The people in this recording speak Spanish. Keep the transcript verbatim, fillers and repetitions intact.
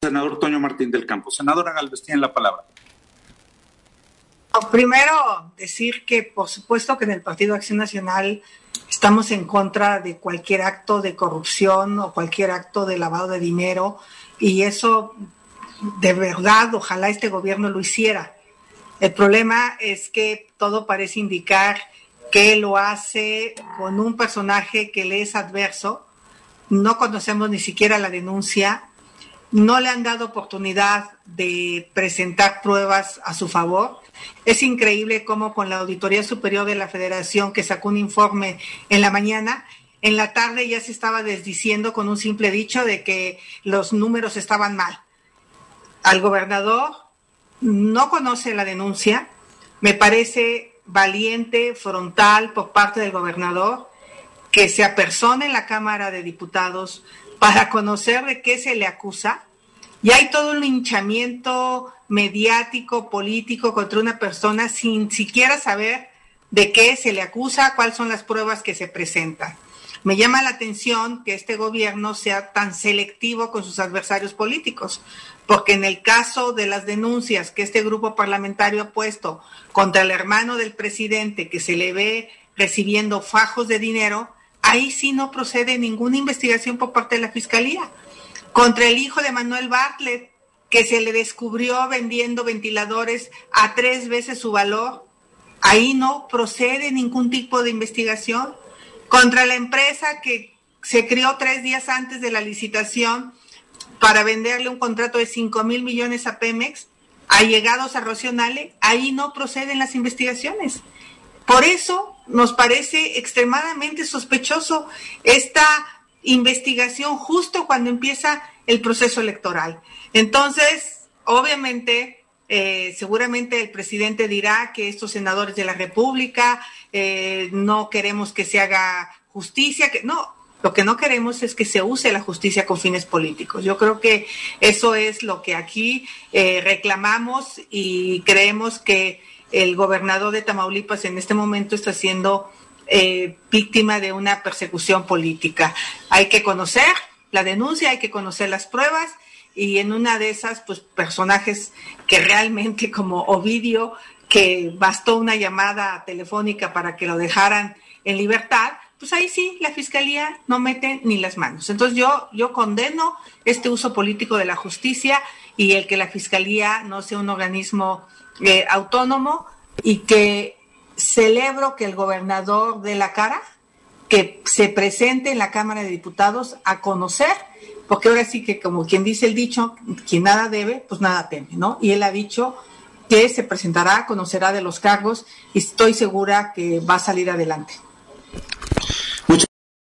senador Toño Martín del Campo. Senadora Gálvez, tiene la palabra. Primero, decir que por supuesto que en el Partido Acción Nacional estamos en contra de cualquier acto de corrupción o cualquier acto de lavado de dinero, y eso de verdad ojalá este gobierno lo hiciera. El problema es que todo parece indicar que lo hace con un personaje que le es adverso. No conocemos ni siquiera la denuncia, no le han dado oportunidad de presentar pruebas a su favor. Es increíble cómo con la Auditoría Superior de la Federación, que sacó un informe en la mañana, en la tarde ya se estaba desdiciendo con un simple dicho de que los números estaban mal. Al gobernador no conoce la denuncia. Me parece valiente, frontal por parte del gobernador que se apersone en la Cámara de Diputados para conocer de qué se le acusa. Y hay todo un linchamiento mediático, político contra una persona sin siquiera saber de qué se le acusa, cuáles son las pruebas que se presentan. Me llama la atención que este gobierno sea tan selectivo con sus adversarios políticos, porque en el caso de las denuncias que este grupo parlamentario ha puesto contra el hermano del presidente, que se le ve recibiendo fajos de dinero, ahí sí no procede ninguna investigación por parte de la Fiscalía. Contra el hijo de Manuel Bartlett, que se le descubrió vendiendo ventiladores a tres veces su valor, ahí no procede ningún tipo de investigación. Contra la empresa que se creó tres días antes de la licitación para venderle un contrato de cinco mil millones a Pemex, allegados a Rocío Nale, ahí no proceden las investigaciones. Por eso nos parece extremadamente sospechoso esta investigación justo cuando empieza el proceso electoral. Entonces, obviamente, eh, seguramente el presidente dirá que estos senadores de la República eh, no queremos que se haga justicia, que no, lo que no queremos es que se use la justicia con fines políticos. Yo creo que eso es lo que aquí eh, reclamamos, y creemos que el gobernador de Tamaulipas en este momento está siendo eh, víctima de una persecución política. Hay que conocer la denuncia, hay que conocer las pruebas, y en una de esas, pues personajes que realmente, como Ovidio, que bastó una llamada telefónica para que lo dejaran en libertad, pues ahí sí la Fiscalía no mete ni las manos. Entonces yo, yo condeno este uso político de la justicia, y el que la Fiscalía no sea un organismo eh, autónomo, y que celebro que el gobernador dé la cara, que se presente en la Cámara de Diputados a conocer, porque ahora sí que, como quien dice el dicho, quien nada debe, pues nada teme, ¿no? Y él ha dicho que se presentará, conocerá de los cargos, y estoy segura que va a salir adelante.